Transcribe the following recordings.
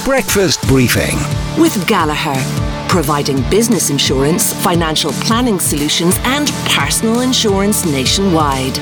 Breakfast Briefing with Gallagher, providing business insurance, financial planning solutions and personal insurance nationwide.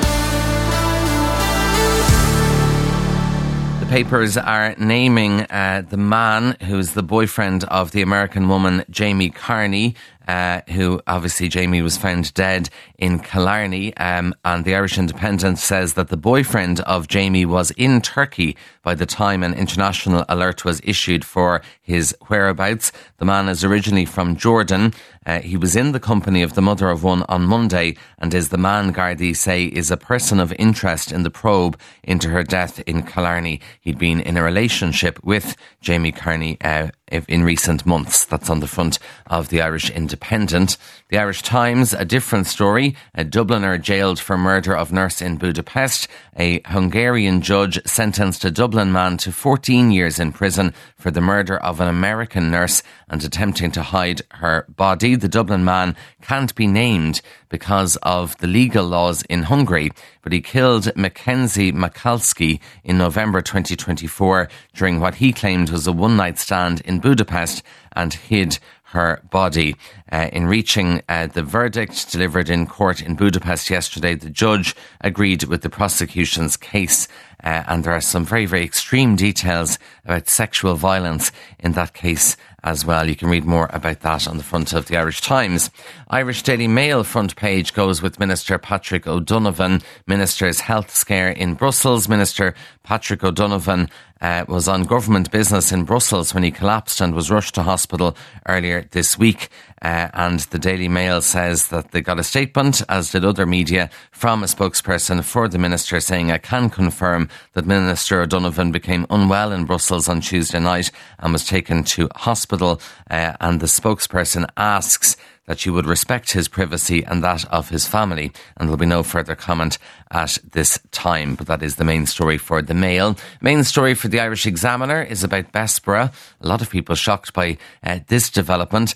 The papers are naming the man who's the boyfriend of the American woman Jamie Carney, who obviously Jamie was found dead in Killarney, and the Irish Independent says that the boyfriend of Jamie was in Turkey by the time an international alert was issued for his whereabouts. The man is originally from Jordan. He was in the company of the mother of one on Monday and is the man Gardaí say is a person of interest in the probe into her death in Killarney. He'd been in a relationship with Jamie Carney in recent months. That's on the front of the Irish Independent. The Irish Times, a different story. A Dubliner jailed for murder of nurse in Budapest. A Hungarian judge sentenced a Dublin man to 14 years in prison for the murder of an American nurse and attempting to hide her body. The Dublin man can't be named because of the legal laws in Hungary, but he killed Mackenzie Michalski in November 2024 during what he claimed was a one-night stand in Budapest and hid her body. In reaching the verdict delivered in court in Budapest yesterday, the judge agreed with the prosecution's case, and there are some very, very extreme details about sexual violence in that case as well. You can read more about that on the front of the Irish Times. Irish Daily Mail front page goes with Minister Patrick O'Donovan. Minister's health scare in Brussels. Minister Patrick O'Donovan was on government business in Brussels when he collapsed and was rushed to hospital earlier this week. And the Daily Mail says that they got a statement, as did other media, from a spokesperson for the minister saying, "I can confirm that Minister O'Donovan became unwell in Brussels on Tuesday night and was taken to hospital." And the spokesperson asks that you would respect his privacy and that of his family. And there'll be no further comment at this time. But that is the main story for the Mail. Main story for the Irish Examiner is about Bessborough. A lot of people shocked by this development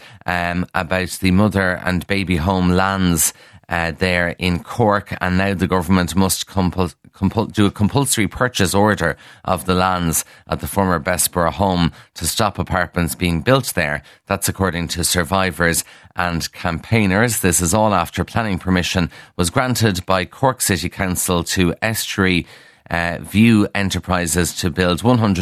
about the mother and baby home lands there in Cork, and now the government must do a compulsory purchase order of the lands at the former Bessborough home to stop apartments being built there. That's according to survivors and campaigners. This is all after planning permission was granted by Cork City Council to Estuary View Enterprises to build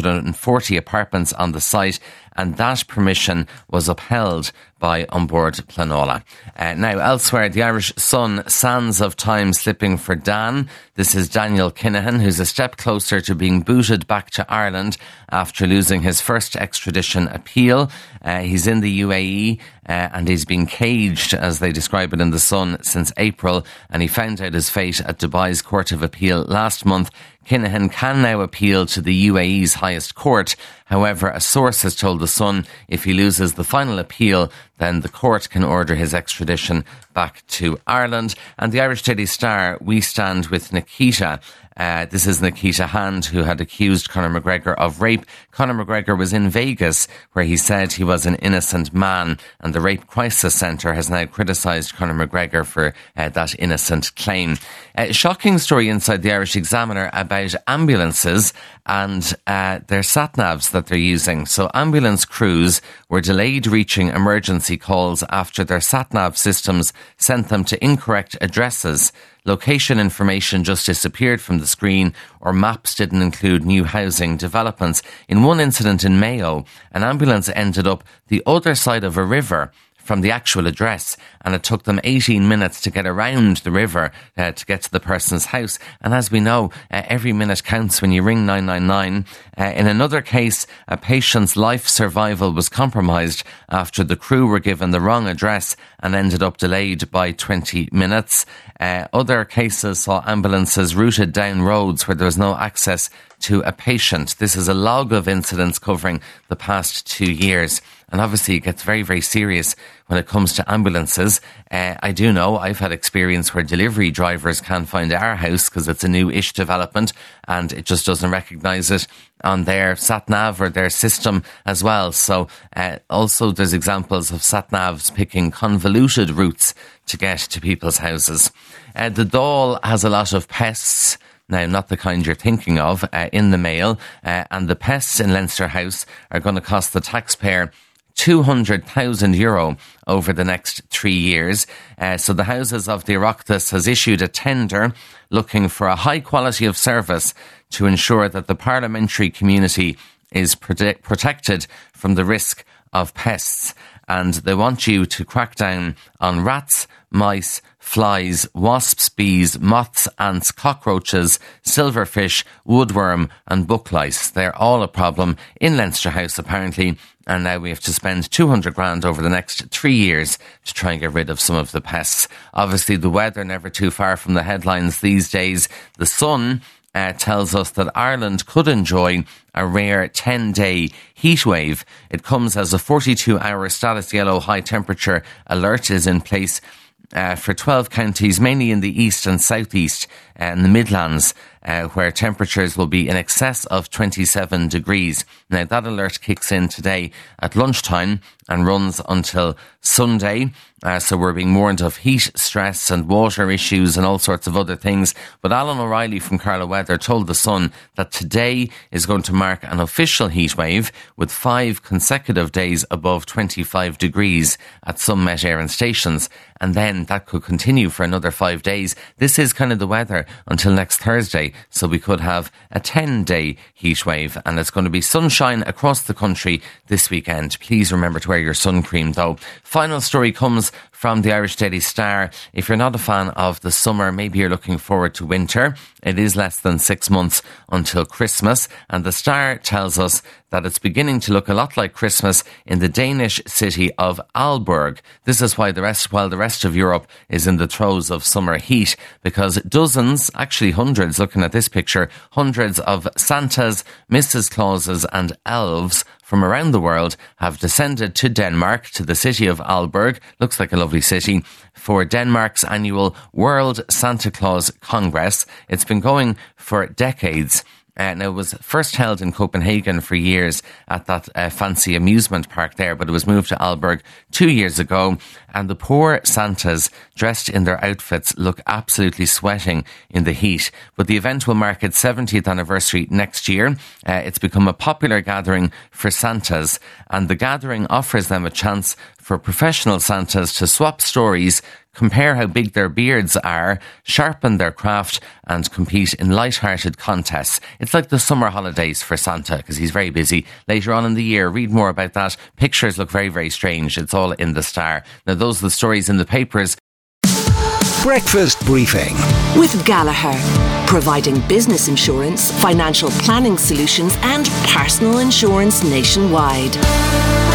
140 apartments on the site, and that permission was upheld by An Bord Pleanála. Now, elsewhere, the Irish Sun, sands of time slipping for Dan. This is Daniel Kinahan, who's a step closer to being booted back to Ireland after losing his first extradition appeal. He's in the UAE and he's been caged, as they describe it in the Sun, since April, and he found out his fate at Dubai's Court of Appeal last month. Kinahan can now appeal to the UAE's highest court. However, a source has told The Sun if he loses the final appeal, then the court can order his extradition back to Ireland. And the Irish Daily Star, we stand with Nikita. This is Nikita Hand, who had accused Conor McGregor of rape. Conor McGregor was in Vegas, where he said he was an innocent man, and the Rape Crisis Centre has now criticised Conor McGregor for that innocent claim. A shocking story inside the Irish Examiner about ambulances and their sat-navs that they're using. So ambulance crews were delayed reaching emergency calls after their sat-nav systems sent them to incorrect addresses. Location information just disappeared from the screen, or maps didn't include new housing developments. In one incident in Mayo, an ambulance ended up the other side of a river from the actual address, and it took them 18 minutes to get around the river to get to the person's house. And as we know, every minute counts when you ring 999. In another case, a patient's life survival was compromised after the crew were given the wrong address and ended up delayed by 20 minutes. Other cases saw ambulances routed down roads where there was no access to a patient. This is a log of incidents covering the past 2 years. And obviously it gets very, very serious when it comes to ambulances. I do know I've had experience where delivery drivers can't find our house because it's a new-ish development and it just doesn't recognise it on their sat-nav or their system as well. So also there's examples of sat-navs picking convoluted routes to get to people's houses. The Dáil has a lot of pests Now, not the kind you're thinking of, in the mail. And the pests in Leinster House are going to cost the taxpayer €200,000 over the next 3 years. So the Houses of the Oireachtas has issued a tender looking for a high quality of service to ensure that the parliamentary community is protected from the risk of pests. And they want you to crack down on rats, mice, flies, wasps, bees, moths, ants, cockroaches, silverfish, woodworm and book lice. They're all a problem in Leinster House apparently, and now we have to spend 200 grand over the next 3 years to try and get rid of some of the pests. Obviously the weather never too far from the headlines these days. The Sun tells us that Ireland could enjoy a rare 10-day heat wave. It comes as a 42-hour status yellow high temperature alert is in place for 12 counties, mainly in the east and southeast and the Midlands, where temperatures will be in excess of 27 degrees. Now, that alert kicks in today at lunchtime and runs until Sunday. So we're being warned of heat stress and water issues and all sorts of other things. But Alan O'Reilly from Carlow Weather told The Sun that today is going to mark an official heat wave with 5 consecutive days above 25 degrees at some Met Éireann stations. And then that could continue for another 5 days. This is kind of the weather until next Thursday. So we could have a 10-day heat wave, and it's going to be sunshine across the country this weekend. Please remember to wear your sun cream though. Final story comes from the Irish Daily Star. If you're not a fan of the summer, maybe you're looking forward to winter. It is less than 6 months until Christmas, and the Star tells us that it's beginning to look a lot like Christmas in the Danish city of Aalborg. This is while the rest of Europe is in the throes of summer heat, because dozens, actually hundreds, looking at this picture, hundreds of Santas, Mrs. Clauses and elves from around the world have descended to Denmark, to the city of Aalborg. Looks like a lovely city, for Denmark's annual World Santa Claus Congress. It's been going for decades. Now, it was first held in Copenhagen for years at that fancy amusement park there, but it was moved to Aalborg 2 years ago. And the poor Santas, dressed in their outfits, look absolutely sweating in the heat. But the event will mark its 70th anniversary next year. It's become a popular gathering for Santas, and the gathering offers them a chance for professional Santas to swap stories, compare how big their beards are, sharpen their craft and compete in light-hearted contests. It's like the summer holidays for Santa, because he's very busy. Later on in the year, read more about that. Pictures look very, very strange. It's all in the Star. Now, those are the stories in the papers. Breakfast Briefing with Gallagher, providing business insurance, financial planning solutions and personal insurance nationwide.